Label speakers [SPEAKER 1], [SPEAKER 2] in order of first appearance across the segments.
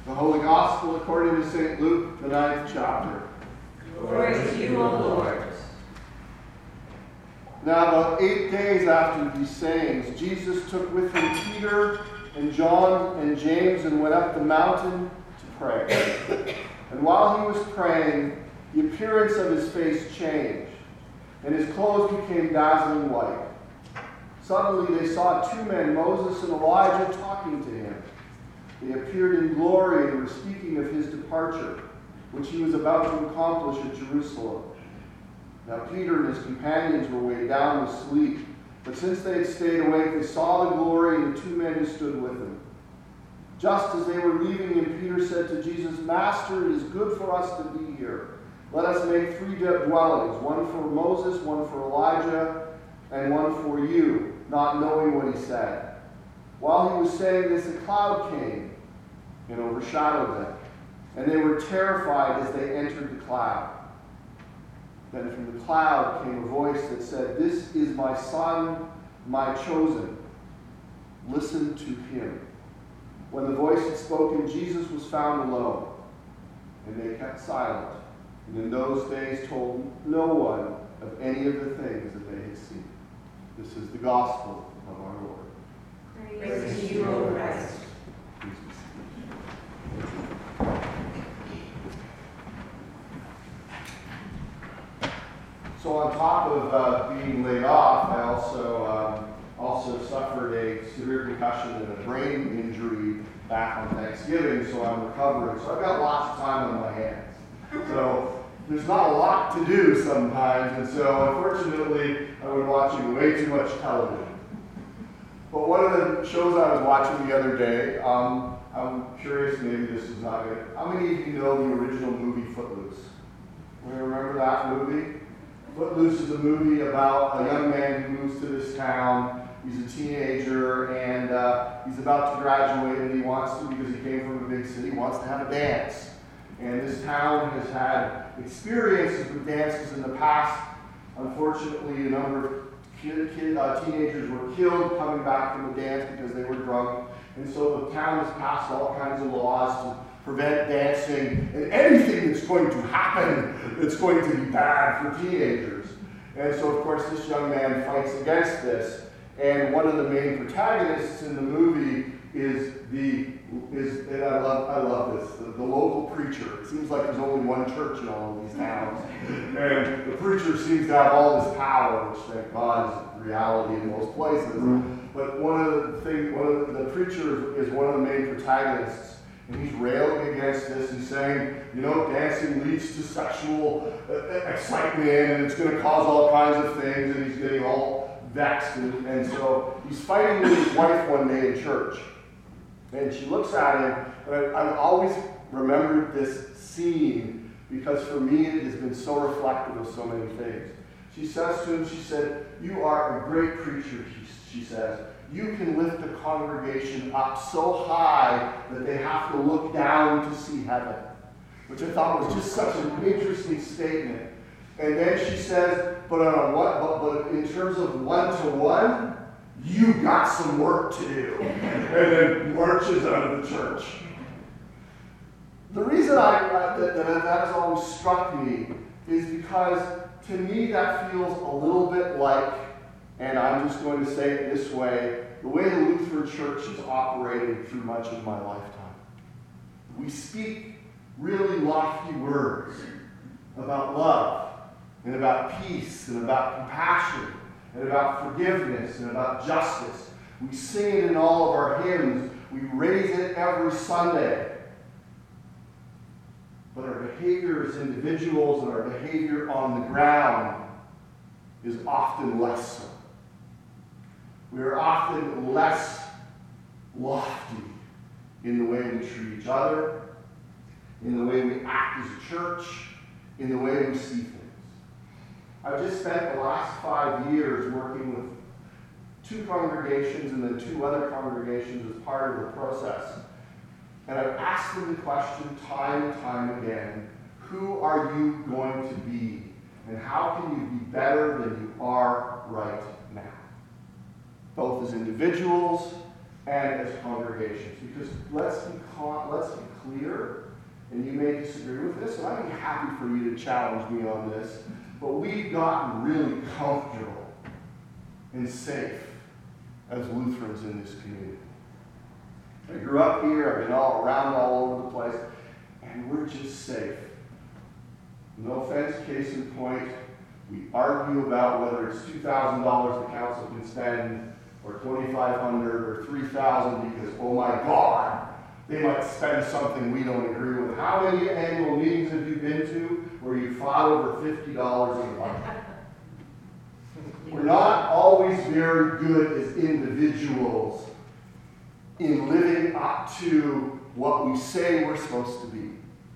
[SPEAKER 1] The Holy Gospel according to St. Luke, the 9th chapter.
[SPEAKER 2] Glory to you, O Lord.
[SPEAKER 1] Now about 8 days after these sayings, Jesus took with him Peter and John and James and went up the mountain to pray. And while he was praying, the appearance of his face changed, and his clothes became dazzling white. Suddenly they saw two men, Moses and Elijah, talking to him. They appeared in glory and were speaking of his departure, which he was about to accomplish at Jerusalem. Now Peter and his companions were weighed down with sleep, but since they had stayed awake, they saw the glory and the two men who stood with him. Just as they were leaving him, Peter said to Jesus, "Master, it is good for us to be here. Let us make 3 dwellings, one for Moses, one for Elijah, and one for you," not knowing what he said. While he was saying this, a cloud came and overshadowed them, and they were terrified as they entered the cloud. Then from the cloud came a voice that said, "This is my Son, my chosen. Listen to him." When the voice had spoken, Jesus was found alone, and they kept silent, and in those days told no one of any of the things that they had seen. This is the gospel of our Lord.
[SPEAKER 2] Praise to you, O Christ.
[SPEAKER 1] Please be seated. So on top of being laid off, I also suffered a severe concussion and a brain injury back on Thanksgiving, so I'm recovering. So I've got lots of time on my hands. So there's not a lot to do sometimes, and so unfortunately I've been watching way too much television. But one of the shows I was watching the other day, I'm curious, maybe this is not good. How many of you know the original movie Footloose? Remember that movie? Footloose is a movie about a young man who moves to this town. He's a teenager, and he's about to graduate, and he wants to, because he came from a big city, wants to have a dance. And this town has had experiences with dances in the past. Unfortunately, a number of teenagers were killed coming back from the dance because they were drunk. And so the town has passed all kinds of laws to prevent dancing and anything that's going to happen that's going to be bad for teenagers. And so, of course, this young man fights against this. And one of the main protagonists in the movie is and I love this, the local preacher. It seems like there's only one church in all of these towns. And the preacher seems to have all this power, which thank God is reality in most places. But the preacher is one of the main protagonists. And he's railing against this and saying, dancing leads to sexual excitement, and it's going to cause all kinds of things, and he's getting all vexed. And so he's fighting with his wife one day in church. And she looks at him, and I've always remembered this scene because for me it has been so reflective of so many things. She says to him, she said, "You are a great preacher," she says. "You can lift the congregation up so high that they have to look down to see heaven," which I thought was just such an interesting statement. And then she says, but in terms of one-to-one, you got some work to do. And then marches out of the church. The reason that has always struck me is because to me that feels a little bit like, and I'm just going to say it this way, the way the Lutheran Church has operated through much of my lifetime. We speak really lofty words about love, and about peace, and about compassion, and about forgiveness, and about justice. We sing it in all of our hymns. We raise it every Sunday. But our behavior as individuals and our behavior on the ground is often less so. We are often less lofty in the way we treat each other, in the way we act as a church, in the way we see things. I've just spent the last 5 years working with 2 congregations and then 2 other congregations as part of the process. And I've asked them the question time and time again, who are you going to be? And how can you be better than you are right now? Both as individuals and as congregations. Because let's be unclear, and you may disagree with this, and I'd be happy for you to challenge me on this, but we've gotten really comfortable and safe as Lutherans in this community. I grew up here, I've been all around all over the place, and we're just safe. No offense, case in point, we argue about whether it's $2,000 the council can spend, or $2,500 or $3,000 because, oh my God, they might spend something we don't agree with. How many annual meetings have you been to where you fought over $50 in a budget? We're not always very good as individuals in living up to what we say we're supposed to be.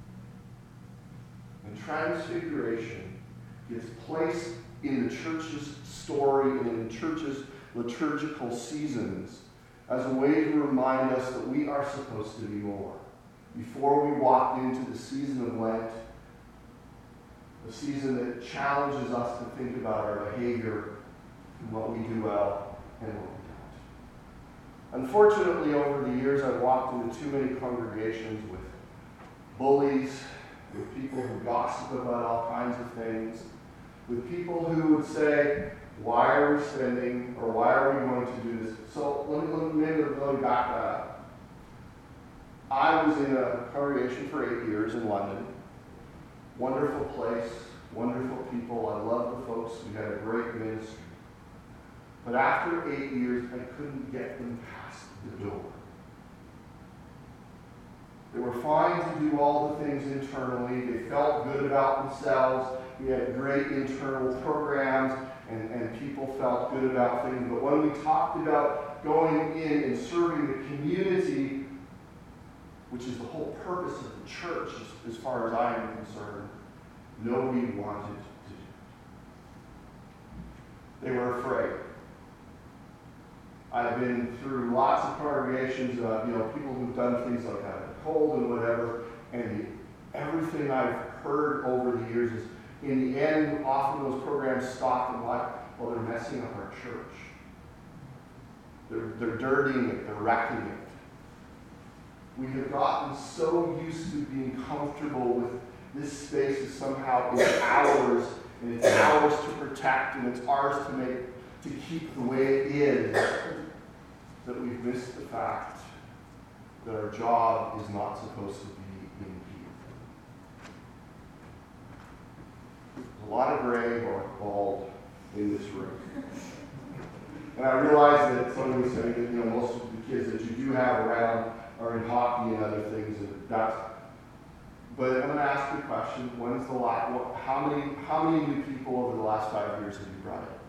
[SPEAKER 1] And transfiguration is placed in the church's story and in the church's liturgical seasons as a way to remind us that we are supposed to be more. Before we walked into the season of Lent, a season that challenges us to think about our behavior and what we do well and what we don't. Unfortunately, over the years, I've walked into too many congregations with bullies, with people who gossip about all kinds of things, with people who would say, why are we spending, or why are we going to do this? So let me back that up. I was in a congregation for 8 years in London. Wonderful place, wonderful people. I love the folks. We had a great ministry. But after 8 years, I couldn't get them past the door. They were fine to do all the things internally. They felt good about themselves. We had great internal programs, and people felt good about things. But when we talked about going in and serving the community, which is the whole purpose of the church, as far as I am concerned, nobody wanted to do it. They were afraid. I've been through lots of congregations, people who've done things like having a cold and whatever, and everything I've heard over the years is, in the end, often those programs stop and like, well, they're messing up our church. They're dirtying it, they're wrecking it. We have gotten so used to being comfortable with this space is somehow it's ours, and it's ours to protect, and it's ours to keep the way it is, that we've missed the fact that our job is not supposed to be in here. There's a lot of gray or bald in this room. And I realize that some of you say that most of the kids that you do have around are in hockey and other things, and that's. But I'm going to ask you a question: when's the last? How many new people over the last 5 years have you brought in?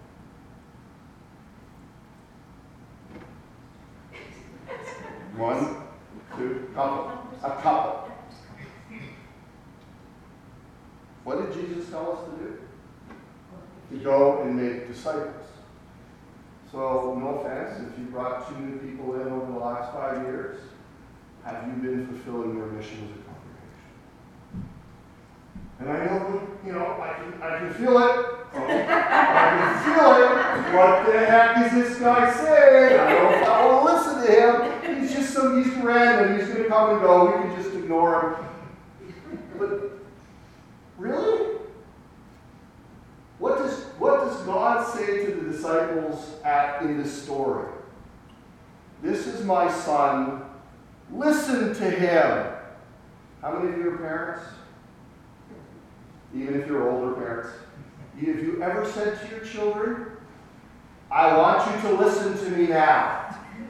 [SPEAKER 1] One, two, a couple. What did Jesus tell us to do? To go and make disciples. So, no offense, if you brought 2 new people in over the last 5 years, have you been fulfilling your mission as a congregation? And I know, I can feel it. I can feel it. What the heck is this guy saying? I don't know if I want to listen to him. He's random. He's going to come and go. We can just ignore him. But really? What does God say to the disciples in this story? This is my son. Listen to him. How many of you are parents? Even if you're older parents. Have you ever said to your children, I want you to listen to me now?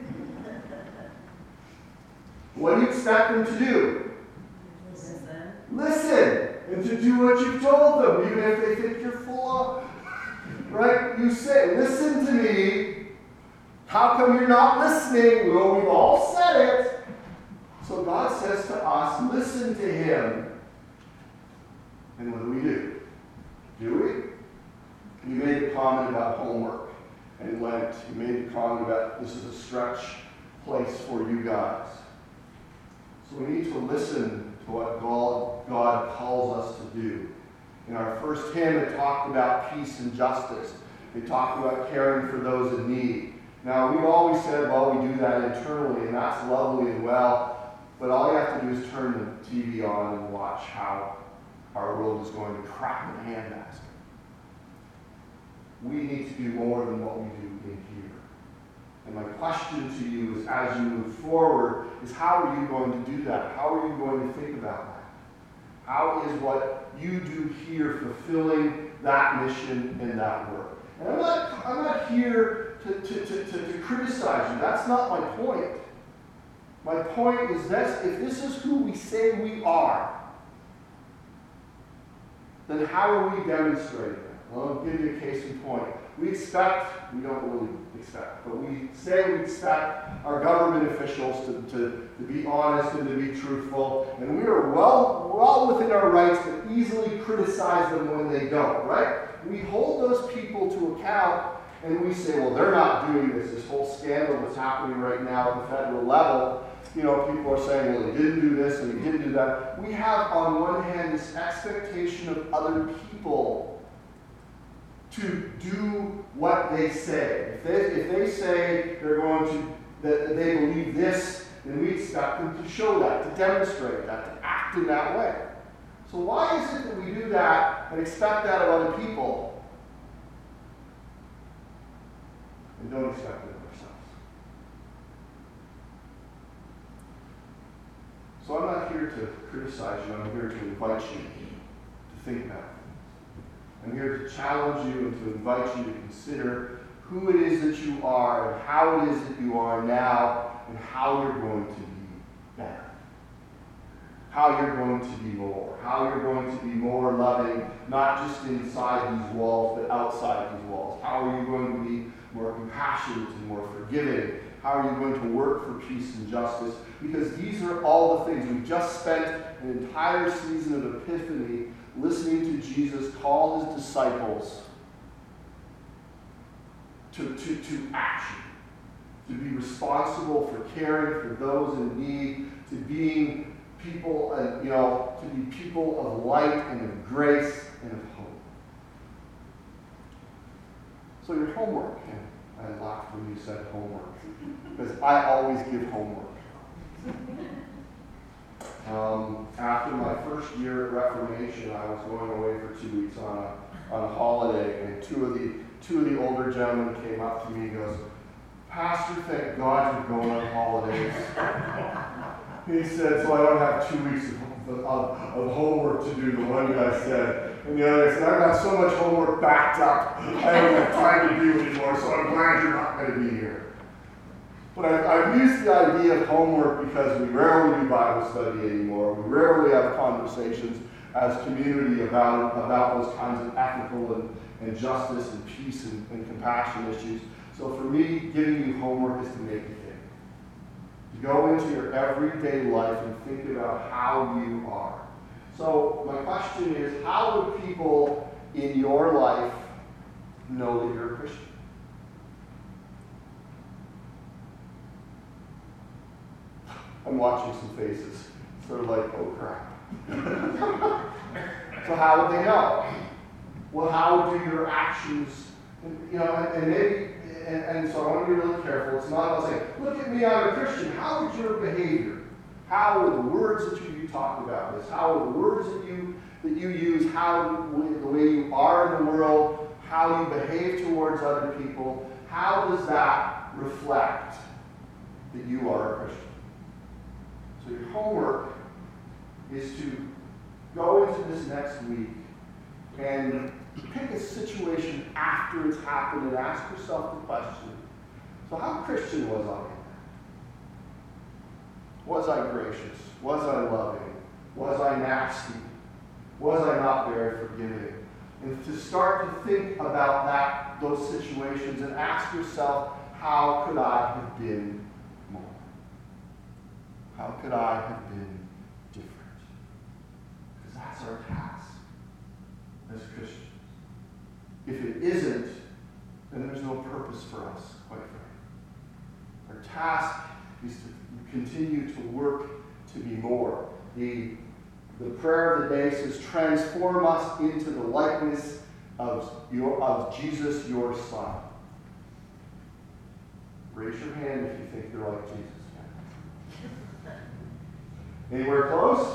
[SPEAKER 1] What do you expect them to do? Listen. And to do what you've told them, even if they think you're full of, right? You say, listen to me. How come you're not listening? Well, we've all said it. So God says to us, listen to him. And what do? Do we? You made a comment about homework and Lent. You made a comment about this is a stretch place for you guys. So we need to listen to what God calls us to do. In our first hymn, it talked about peace and justice. It talked about caring for those in need. Now, we've always said, well, we do that internally, and that's lovely and well. But all you have to do is turn the TV on and watch how our world is going to crap in a handbasket. We need to do more than what we do in here. And my question to you is, as you move forward, is how are you going to do that? How are you going to think about that? How is what you do here fulfilling that mission and that work? And I'm not here to criticize you. That's not my point. My point is this: if this is who we say we are, then how are we demonstrating it? Well, I'll give you a case in point. We don't really expect, but we say we expect our government officials to be honest and to be truthful, and we are well within our rights to easily criticize them when they don't, right? We hold those people to account, and we say, well, they're not doing this whole scandal that's happening right now at the federal level. People are saying, well, he didn't do this and he didn't do that. We have, on one hand, this expectation of other people to do what they say. If they say that they believe this, then we expect them to show that, to demonstrate that, to act in that way. So why is it that we do that and expect that of other people and don't expect it of ourselves? So I'm not here to criticize you, I'm here to invite you to think about it. I'm here to challenge you and to invite you to consider who it is that you are and how it is that you are now and how you're going to be better. How you're going to be more. How you're going to be more loving, not just inside these walls, but outside these walls. How are you going to be more compassionate and more forgiving? How are you going to work for peace and justice? Because these are all the things. We've just spent an entire season of Epiphany listening to Jesus call his disciples to action, to be responsible for caring for those in need, to being people, to be people of light and of grace and of hope. So your homework, and I laughed when you said homework, because I always give homework. After my first year at Reformation, I was going away for 2 weeks on a holiday, and two of the older gentlemen came up to me and goes, "Pastor, thank God you're going on holidays." He said, "So I don't have 2 weeks of homework to do," the one guy said. And the other guy said, "I've got so much homework backed up, I don't have time to do anymore, so I'm glad you're not going to be here." But I've used the idea of homework because we rarely do Bible study anymore. We rarely have conversations as community about those kinds of ethical and justice and peace and compassion issues. So for me, giving you homework is to make you think. To go into your everyday life and think about how you are. So my question is, how do people in your life know that you're a Christian? I'm watching some faces, sort of like, oh crap. So how would they know? Well, how do your actions, and so I want to be really careful. It's not about saying, look at me, I'm a Christian. How is your behavior? How are the words that you talk about this? How are the words that you use? How the way you are in the world? How you behave towards other people? How does that reflect that you are a Christian? So your homework is to go into this next week and pick a situation after it's happened and ask yourself the question, so how Christian was I? Was I gracious? Was I loving? Was I nasty? Was I not very forgiving? And to start to think about those situations and ask yourself, how could I have been more? How could I have been different? Because that's our task as Christians. If it isn't, then there's no purpose for us, quite frankly. Our task is to continue to work to be more. The prayer of the day says, transform us into the likeness of Jesus, your Son. Raise your hand if you think you're like Jesus. Anywhere close?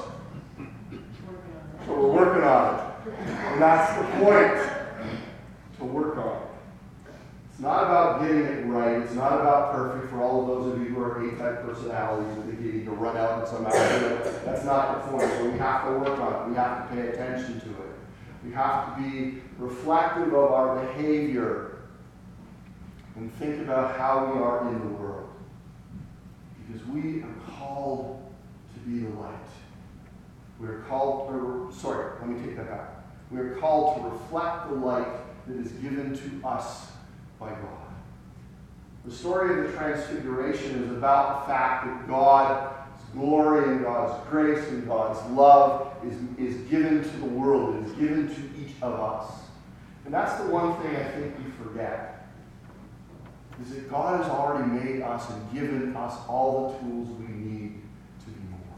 [SPEAKER 1] So we're working on it. And that's the point. To work on it. It's not about getting it right. It's not about perfect for all of those of you who are A-type personalities and think you need to run out and somehow do it. That's not the point. So we have to work on it. We have to pay attention to it. We have to be reflective of our behavior and think about how we are in the world. Because we are called to be the light. We are called, let me take that back. We are called to reflect the light that is given to us by God. The story of the Transfiguration is about the fact that God's glory and God's grace and God's love is given to the world. It is given to each of us. And that's the one thing I think we forget, is that God has already made us and given us all the tools we need to be more.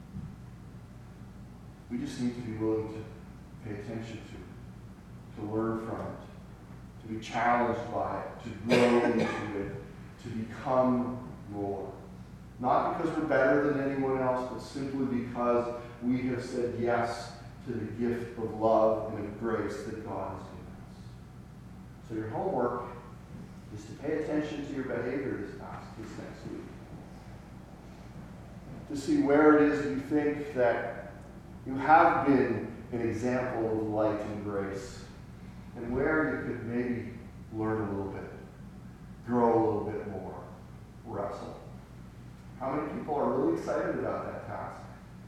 [SPEAKER 1] We just need to be willing to pay attention to learn from it, to be challenged by it, to grow into it, to become more. Not because we're better than anyone else, but simply because we have said yes to the gift of love and of grace that God has given us. So your homework is to pay attention to your behavior this next week. To see where it is you think that you have been an example of light and grace, and where you could maybe learn a little bit, grow a little bit more, wrestle. How many people are really excited about that task?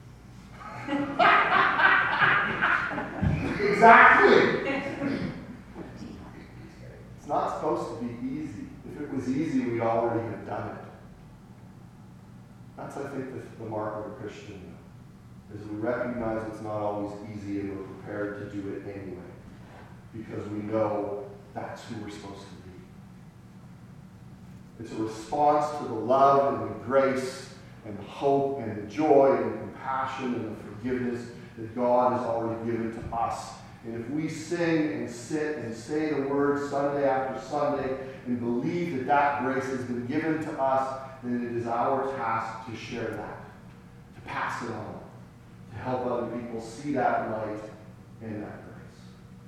[SPEAKER 1] Exactly! It's not supposed to be easy. If it was easy, we'd already have done it. That's, I think, the mark of a Christian, is we recognize it's not always easy and we're prepared to do it anyway, because we know that's who we're supposed to be. It's a response to the love and the grace and the hope and the joy and the compassion and the forgiveness that God has already given to us. And if we sing and sit and say the words Sunday after Sunday and believe that that grace has been given to us, then it is our task to share that, to pass it on, to help other people see that light and that grace.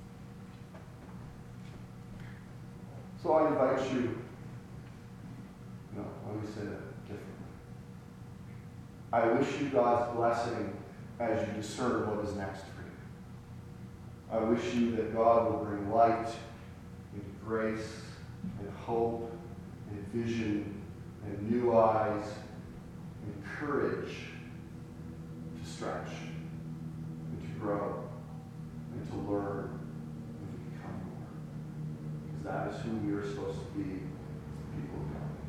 [SPEAKER 1] So I invite you, let me say that differently. I wish you God's blessing as you discern what is next for you. I wish you that God will bring light and grace and hope and vision and new eyes and courage to stretch and to grow and to learn and to become more. Because that is who we are supposed to be as the people of God.